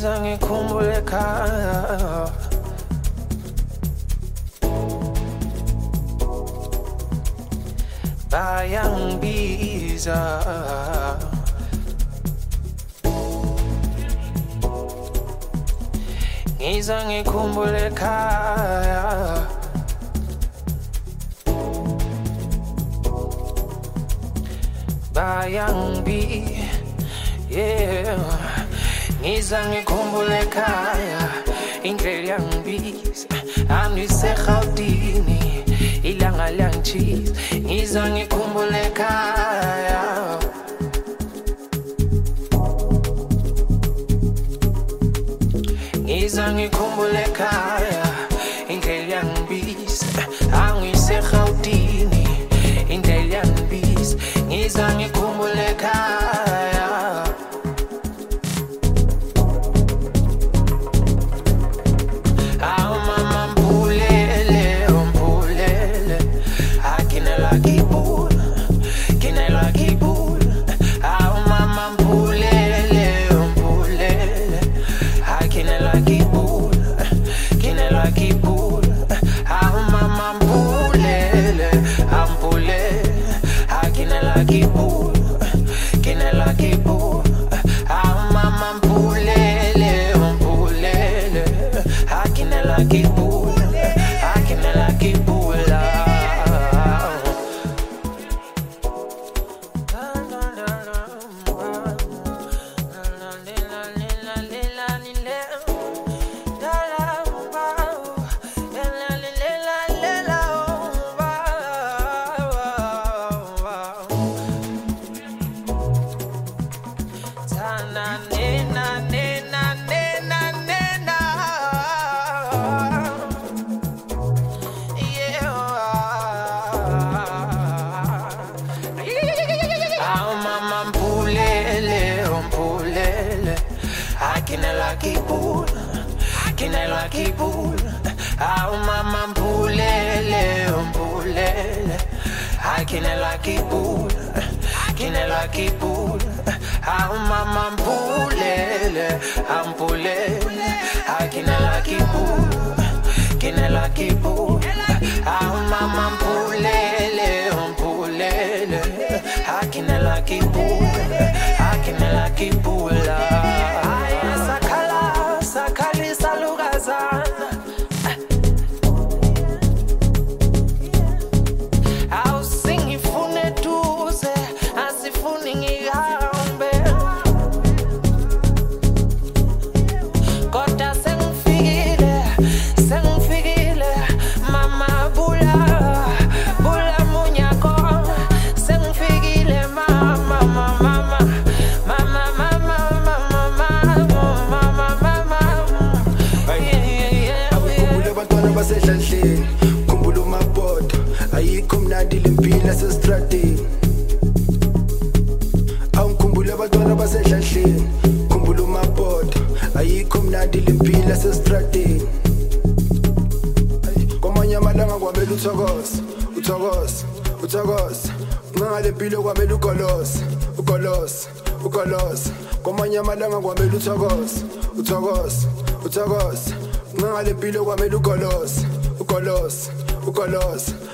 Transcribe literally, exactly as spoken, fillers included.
ngiza ngikhumbule ekhaya bayangibiza ngiza ngikhumbule ekhaya bayangibiza yeah ngiza ngikhumbule ekhaya indlela yangibiza angiseGautini ilanga langitshisa ngiza ngikhumbule ekhaya ngiza ngikhumbule ekhaya indlela yangibiza angiseGautini indlela yangibiza ngiza ngikhumbule ekhaya awu mama mpulele mpulele akinela kibula kinela kibula awu mama mpulele mpulele akinela kibula kinela kibula awu mama mpulele ampulele akinela kibula kinela kibula awu mama mpulele mpulele akinela kibula akinela kibula Kinela kibula, kinela kibula, awu mama mpulele, mpulele, kinela kibula, kinela kibula, awu mama mpulele, ampulele, kinela kibula, kinela kibula, awu mama mpulele, mpulele, kinela kibula, kinela kibula. Sakhalisa lukazana awusingifune duze asifuni ngihambe kodwa sengifikile sengifikile mama bula bula munyako sengifikile mama mama mama mama basehlanhleni khumbula umabhodo ayikho mnandi lempilo sesitradeni awukhumbula abantwana basehlanhleni khumbula umabhodo ayikho mnandi lempilo sesitradeni kwamanye amalanga kwamele uthokoze uthokoze uthokoze ngale mpilo kwamele ugolose ugolose ugolose kwamanye amalanga kwamele uthokoze uthokoze uthokoze ngale mpilo kwamele ugolose ugolose ugolose